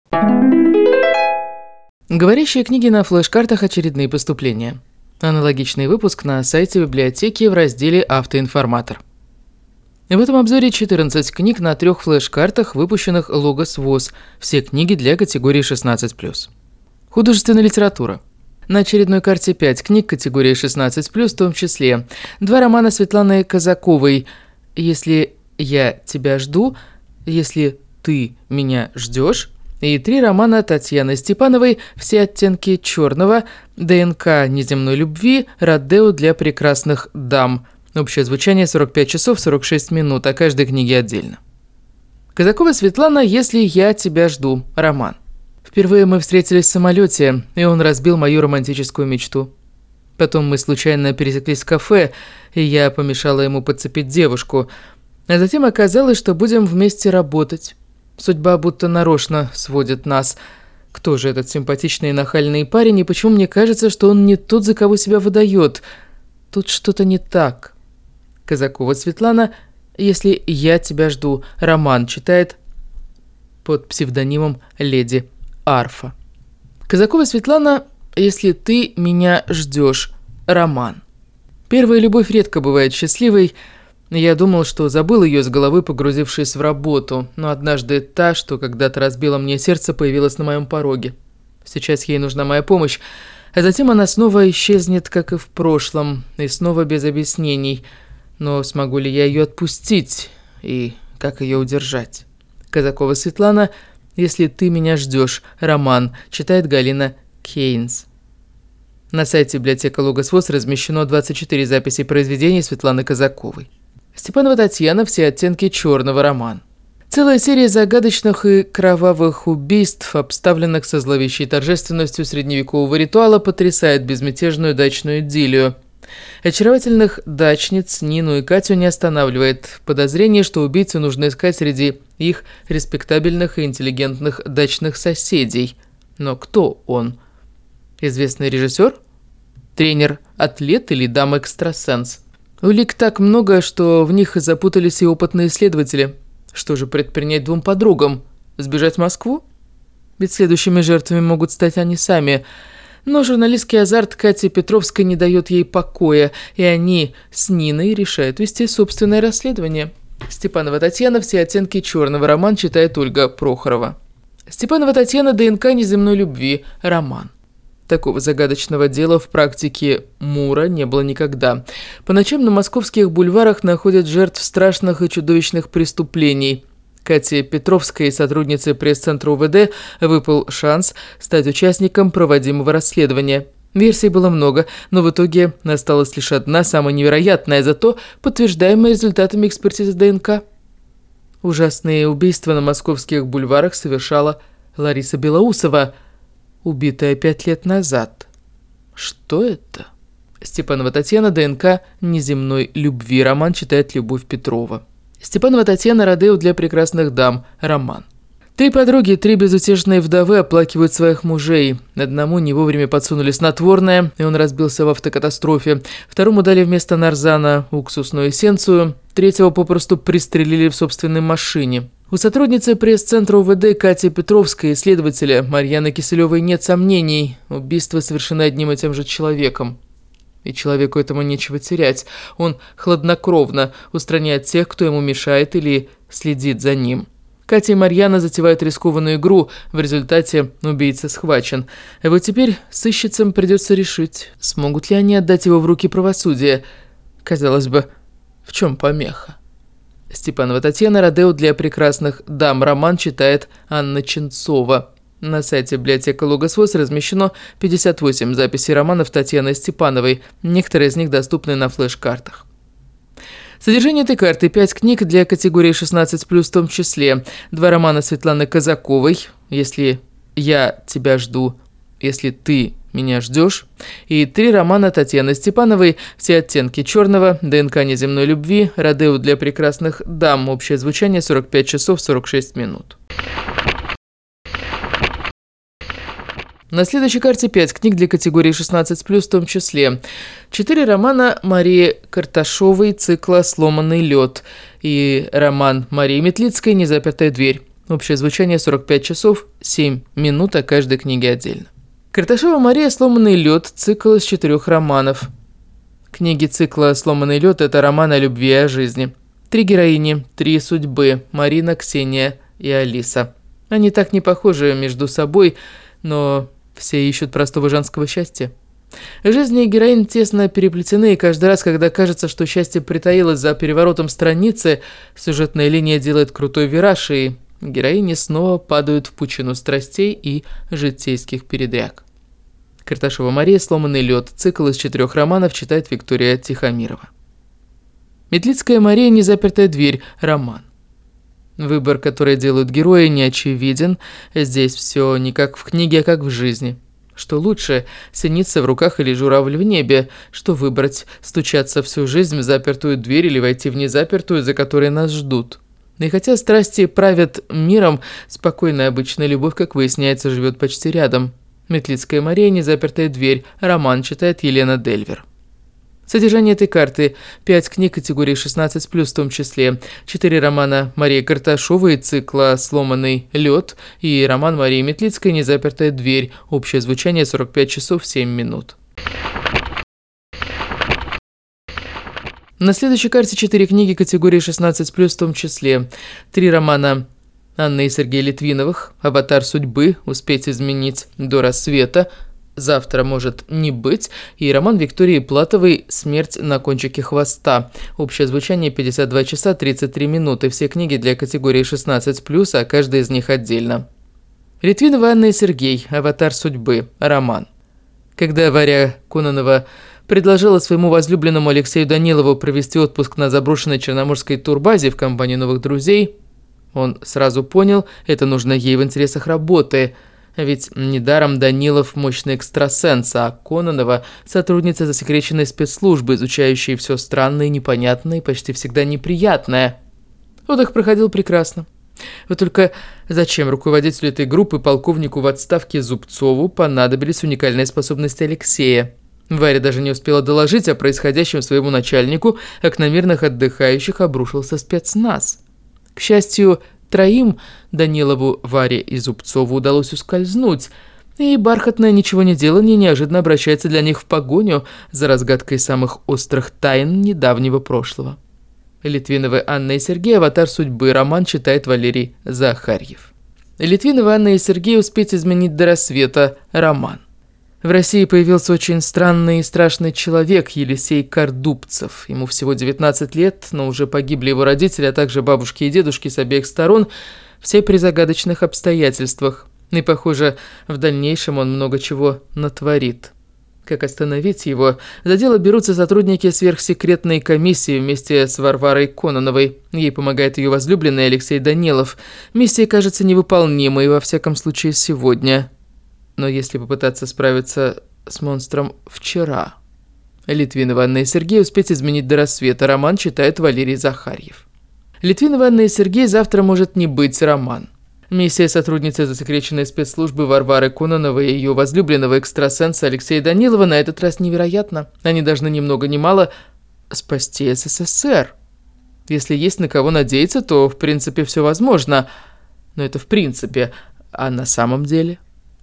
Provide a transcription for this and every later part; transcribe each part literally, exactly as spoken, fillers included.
Говорящие книги на флеш-картах «Очередные поступления». Аналогичный выпуск на сайте библиотеки в разделе «Автоинформатор». В этом обзоре четырнадцать книг на трех флеш-картах, выпущенных Логос ВОЗ. Все книги для категории шестнадцать плюс. Художественная литература. На очередной карте пять книг категории шестнадцать плюс, в том числе два романа Светланы Казаковой «Если я тебя жду», «Если ты меня ждешь», и три романа Татьяны Степановой «Все оттенки черного», «ДНК неземной любви», «Родео для прекрасных дам». Общее звучание сорок пять часов сорок шесть минут, о каждой книге отдельно. Казакова Светлана «Если я тебя жду», роман. Впервые мы встретились в самолете, и он разбил мою романтическую мечту. Потом мы случайно пересеклись в кафе, и я помешала ему подцепить девушку. А затем оказалось, что будем вместе работать. Судьба будто нарочно сводит нас. Кто же этот симпатичный и нахальный парень, и почему мне кажется, что он не тот, за кого себя выдает? Тут что-то не так. Казакова Светлана «Если я тебя жду», роман, читает под псевдонимом Леди Арфа. Казакова Светлана «Если ты меня ждешь», роман. Первая любовь редко бывает счастливой. Я думал, что забыл ее с головы, погрузившись в работу, но однажды та, что когда-то разбила мне сердце, появилась на моем пороге. Сейчас ей нужна моя помощь, а затем она снова исчезнет, как и в прошлом, и снова без объяснений. Но смогу ли я ее отпустить, и как ее удержать? Казакова Светлана «Если ты меня ждешь», роман, читает Галина Кейнс. На сайте библиотека Логос ВОЗ размещено двадцать четыре записи произведений Светланы Казаковой. Степанова Татьяна «Все оттенки черного», роман. Целая серия загадочных и кровавых убийств, обставленных со зловещей торжественностью средневекового ритуала, потрясает безмятежную дачную идиллию. Очаровательных дачниц Нину и Катю не останавливает подозрение, что убийцу нужно искать среди их респектабельных и интеллигентных дачных соседей. Но кто он? Известный режиссер? Тренер, атлет или дама-экстрасенс? Улик так много, что в них запутались и опытные исследователи. Что же предпринять двум подругам? Сбежать в Москву? Ведь следующими жертвами могут стать они сами. Но журналистский азарт Кати Петровской не дает ей покоя, и они с Ниной решают вести собственное расследование. Степанова Татьяна «Все оттенки черного», роман, читает Ольга Прохорова. Степанова Татьяна «ДНК неземной любви», роман. Такого загадочного дела в практике Мура не было никогда. По ночам на московских бульварах находят жертв страшных и чудовищных преступлений. Кате Петровской, сотруднице пресс-центра УВД, выпал шанс стать участником проводимого расследования. Версий было много, но в итоге осталась лишь одна, самая невероятная, зато подтверждаемая результатами экспертизы ДНК. Ужасные убийства на московских бульварах совершала Лариса Белоусова, убитая пять лет назад. Что это? Степанова Татьяна «ДНК неземной любви», роман, читает Любовь Петрова. Степанова Татьяна «Родео для прекрасных дам», роман. Три подруги, три безутешные вдовы оплакивают своих мужей. Одному не вовремя подсунули снотворное, и он разбился в автокатастрофе. Второму дали вместо нарзана уксусную эссенцию. Третьего попросту пристрелили в собственной машине. У сотрудницы пресс-центра УВД Кати Петровской и следователя Марьяны Киселевой нет сомнений. Убийство совершено одним и тем же человеком. И человеку этому нечего терять. Он хладнокровно устраняет тех, кто ему мешает или следит за ним. Катя и Марьяна затевают рискованную игру, в результате убийца схвачен. А вот теперь сыщицам придется решить, смогут ли они отдать его в руки правосудия. Казалось бы, в чем помеха? Степанова Татьяна «Родео для прекрасных дам», роман, читает Анна Ченцова. На сайте библиотека Логос ВОЗ размещено пятьдесят восемь записей романов Татьяны Степановой, некоторые из них доступны на флеш-картах. Содержание этой карты – пять книг для категории шестнадцать плюс, в том числе два романа Светланы Казаковой «Если я тебя жду», «Если ты меня ждешь», и три романа Татьяны Степановой «Все оттенки черного», «ДНК неземной любви», «Родео для прекрасных дам». Общее звучание сорок пять часов сорок шесть минут. На следующей карте пять книг для категории шестнадцать плюс, в том числе четыре романа Марии Карташовой цикла «Сломанный лед» и роман Марии Метлицкой «Незапертая дверь». Общее звучание сорок пять часов семь минут, о каждой книге отдельно. Карташова Мария «Сломанный лед», цикл из четырех романов. Книги цикла «Сломанный лед» – это роман о любви и о жизни. Три героини, три судьбы – Марина, Ксения и Алиса. Они так не похожи между собой, но все ищут простого женского счастья. Жизни героинь тесно переплетены, и каждый раз, когда кажется, что счастье притаилось за переворотом страницы, сюжетная линия делает крутой вираж, и героини снова падают в пучину страстей и житейских передряг. Карташова Мария «Сломанный лед», цикл из четырех романов, читает Виктория Тихомирова. Метлицкая Мария «Незапертая дверь», роман. Выбор, который делают герои, не очевиден. Здесь все не как в книге, а как в жизни. Что лучше, синица в руках или журавль в небе? Что выбрать, стучаться всю жизнь в запертую дверь или войти в незапертую, за которой нас ждут? И хотя страсти правят миром, спокойная обычная любовь, как выясняется, живет почти рядом. Метлицкая Мария «Незапертая дверь», роман, читает Елена Дельвер. Содержание этой карты. Пять книг категории шестнадцать плюс, в том числе четыре романа Марии Карташовой цикла «Сломанный лед» и роман Марии Метлицкой «Незапертая дверь». Общее звучание сорок пять часов семь минут. На следующей карте четыре книги категории шестнадцать плюс, в том числе три романа Анны и Сергея Литвиновых «Аватар судьбы», «Успеть изменить до рассвета», «Завтра может не быть» и роман Виктории Платовой «Смерть на кончике хвоста». Общее звучание пятьдесят два часа тридцать три минуты. Все книги для категории шестнадцать плюс, а каждая из них отдельно. Литвинова Анна и Сергей «Аватар судьбы», роман. Когда Варя Кононова предложила своему возлюбленному Алексею Данилову провести отпуск на заброшенной черноморской турбазе в компании новых друзей, он сразу понял, это нужно ей в интересах работы. Ведь недаром Данилов – мощный экстрасенс, а Кононова – сотрудница засекреченной спецслужбы, изучающей все странное, непонятное и почти всегда неприятное. Отдых проходил прекрасно. Вот только зачем руководителю этой группы, полковнику в отставке Зубцову, понадобились уникальные способности Алексея? Варя даже не успела доложить о происходящем своему начальнику, а к на мирных отдыхающих обрушился спецназ. К счастью, троим, Данилову, Варе и Зубцову, удалось ускользнуть, и бархатное ничего не делание неожиданно обращается для них в погоню за разгадкой самых острых тайн недавнего прошлого. Литвиновы Анна и Сергей «Аватар судьбы», роман, читает Валерий Захарьев. Литвиновы Анна и Сергей «Успеть изменить до рассвета», роман. В России появился очень странный и страшный человек Елисей Кардубцев. Ему всего девятнадцать лет, но уже погибли его родители, а также бабушки и дедушки с обеих сторон, все при загадочных обстоятельствах. И, похоже, в дальнейшем он много чего натворит. Как остановить его? За дело берутся сотрудники сверхсекретной комиссии вместе с Варварой Кононовой. Ей помогает ее возлюбленный Алексей Данилов. Миссия кажется невыполнимой, во всяком случае, сегодня. Но если попытаться справиться с монстром вчера... Литвинова Анна и Сергей «Успеть изменить до рассвета», роман, читает Валерий Захарьев. Литвинова Анна и Сергей «Завтра может не быть», роман. Миссия сотрудницы засекреченной спецслужбы Варвары Кононовой и ее возлюбленного экстрасенса Алексея Данилова на этот раз невероятна. Они должны ни много ни мало спасти СССР. Если есть на кого надеяться, то в принципе все возможно. Но это в принципе, а на самом деле...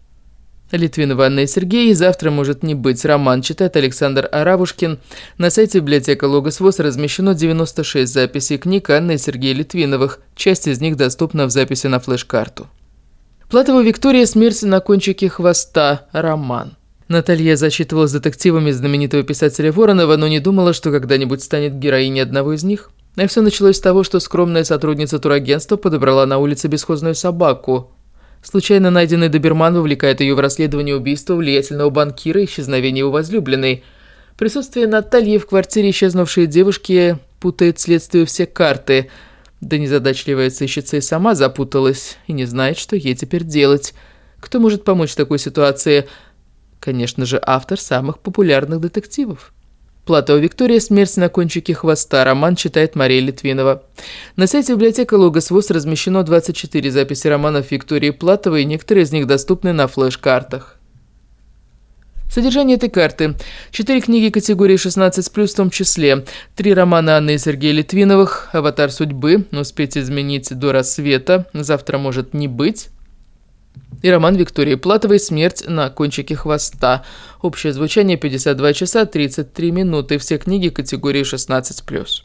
Литвинова Анна и Сергей «Завтра может не быть», роман, читает Александр Аравушкин. На сайте библиотека Логос ВОС размещено девяносто шесть записей книг Анны и Сергея Литвиновых. Часть из них доступна в записи на флеш-карту. Платова Виктория «Смерть на кончике хвоста», роман. Наталья зачитывалась детективами знаменитого писателя Воронова, но не думала, что когда-нибудь станет героиней одного из них. И все началось с того, что скромная сотрудница турагентства подобрала на улице бесхозную собаку. Случайно найденный доберман вовлекает ее в расследование убийства влиятельного банкира и исчезновения его возлюбленной. Присутствие Натальи в квартире исчезнувшей девушки путает следствию все карты. Да незадачливая сыщица и сама запуталась и не знает, что ей теперь делать. Кто может помочь в такой ситуации? Конечно же, автор самых популярных детективов. Платова Виктория «Смерть на кончике хвоста», роман, читает Мария Литвинова. На сайте библиотека Логос ВОС размещено двадцать четыре записи романов Виктории Платовой, и некоторые из них доступны на флеш-картах. Содержание этой карты. Четыре книги категории шестнадцать плюс, в том числе три романа Анны и Сергея Литвиновых, «Аватар судьбы», «Успеть изменить до рассвета», «Завтра может не быть», и роман Виктории Платовой «Смерть на кончике хвоста». Общее звучание пятьдесят два часа тридцать три минуты. Все книги категории шестнадцать плюс.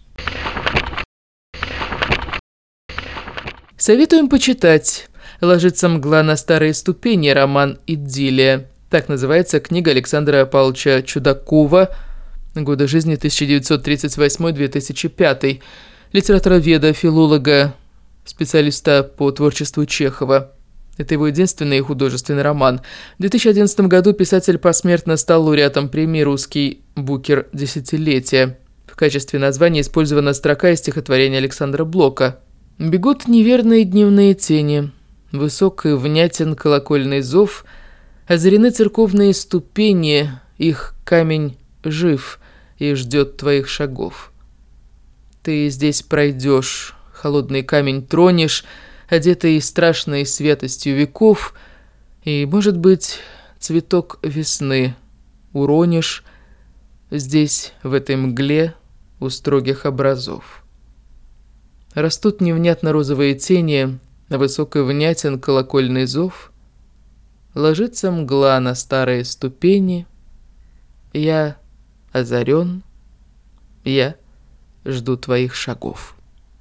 Советуем почитать. «Ложится мгла на старые ступени», роман «Идиллия». Так называется книга Александра Павловича Чудакова, годы жизни тысяча девятьсот тридцать восьмой — две тысячи пятый, литературоведа, филолога, специалиста по творчеству Чехова. Это его единственный художественный роман. В две тысячи одиннадцатом году писатель посмертно стал лауреатом премии «Русский букер десятилетия». В качестве названия использована строка из стихотворения Александра Блока. «Бегут неверные дневные тени, высок и внятен колокольный зов, озарены церковные ступени, их камень жив и ждет твоих шагов. Ты здесь пройдешь, холодный камень тронешь, одетый страшной святостью веков, и, может быть, цветок весны уронишь здесь, в этой мгле, у строгих образов. Растут невнятно розовые тени, высок и внятен колокольный зов, ложится мгла на старые ступени, я озарен, я жду твоих шагов».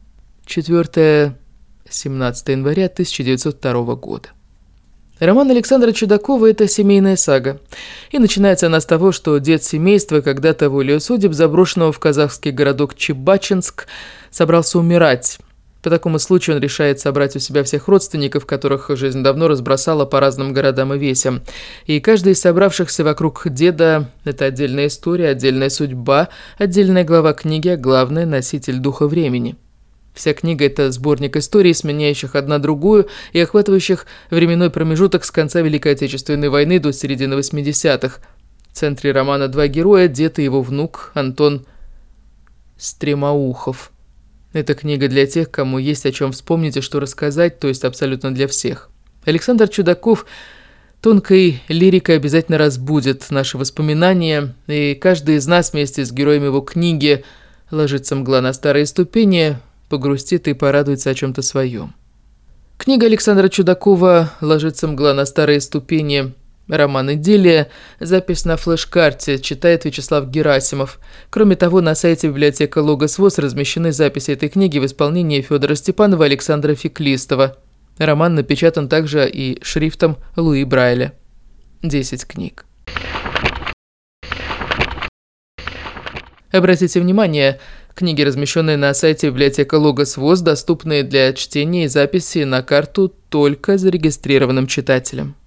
четвёртое-семнадцатое января тысяча девятьсот второго года. Роман Александра Чудакова – это семейная сага. И начинается она с того, что дед семейства, когда-то волею судеб заброшенного в казахский городок Чебачинск, собрался умирать. По такому случаю он решает собрать у себя всех родственников, которых жизнь давно разбросала по разным городам и весям. И каждый из собравшихся вокруг деда – это отдельная история, отдельная судьба, отдельная глава книги, а главное – носитель духа времени. Вся книга – это сборник историй, сменяющих одна другую и охватывающих временной промежуток с конца Великой Отечественной войны до середины восьмидесятых. В центре романа два героя – дед и его внук Антон Стремоухов. Это книга для тех, кому есть о чем вспомнить и что рассказать, то есть абсолютно для всех. Александр Чудаков тонкой лирикой обязательно разбудит наши воспоминания, и каждый из нас вместе с героями его книги «Ложится мгла на старые ступени» погрустит и порадуется о чем-то своем. Книга Александра Чудакова «Ложится мгла на старые ступени», роман «Идиллия», запись на флеш-карте, читает Вячеслав Герасимов. Кроме того, на сайте библиотека Логос ВОС размещены записи этой книги в исполнении Федора Степанова и Александра Феклистова. Роман напечатан также и шрифтом Луи Брайля. десять книг. Обратите внимание, книги, размещенные на сайте библиотека Логос ВОС, доступны для чтения и записи на карту только зарегистрированным читателям.